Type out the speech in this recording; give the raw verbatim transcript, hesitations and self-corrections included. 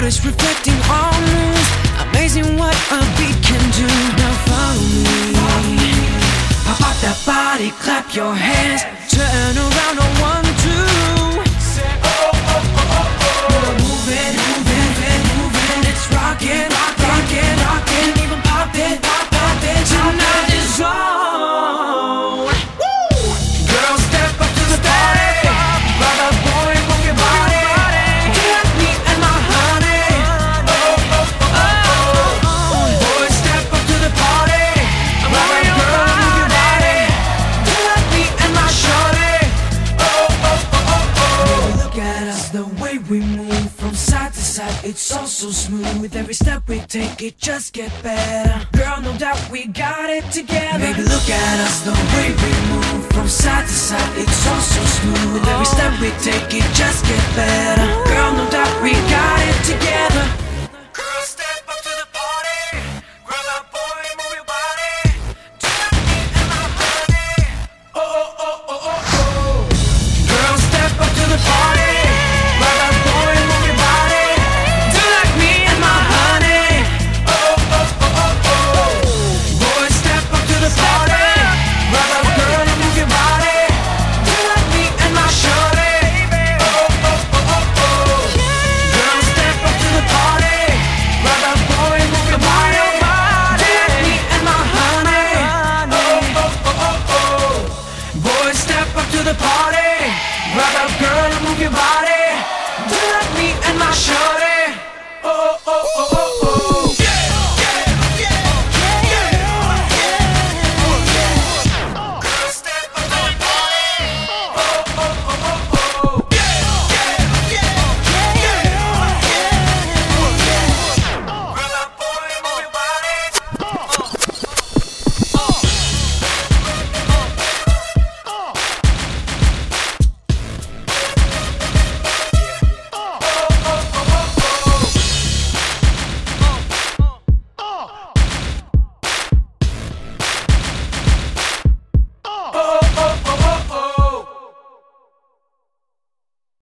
Water's reflecting on moons. Amazing what a beat can do. Now follow me. Pop out that body, clap your hands. Turn around on one, two. Move it, move it, move it, move it. It's rockin', rockin', rockin'. Even pop it, pop, pop it. Tonight is on. Girls, step up to the party. Brother, boy, move your body. You like me and my honey. Oh, oh, oh, oh. Boys, step up to the party. Brother, girl, move your body. You like me and my shorty. Oh, oh, oh, oh, oh. Look at us, the way we move from side to side. It's all so smooth. With every step we take, it just get better. Girl, no doubt we got it together. Baby, look at us, the way we move from side to side. It's all so smooth. With every step we take, it just get better.